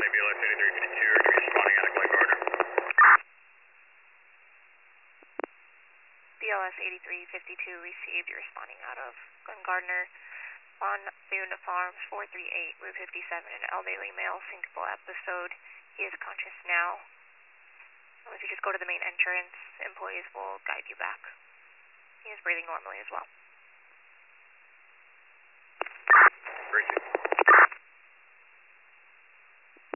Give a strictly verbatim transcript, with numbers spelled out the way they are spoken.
B L S eighty-three fifty-two, are you responding out of Glen Gardner? B L S eighty-three fifty-two received, you're responding out of Glen Gardner on Boone Farms, four three eight, Route fifty-seven, an elderly male syncopal episode. He is conscious now. If you just go to the main entrance, employees will guide you back. He is breathing normally as well. Appreciate it.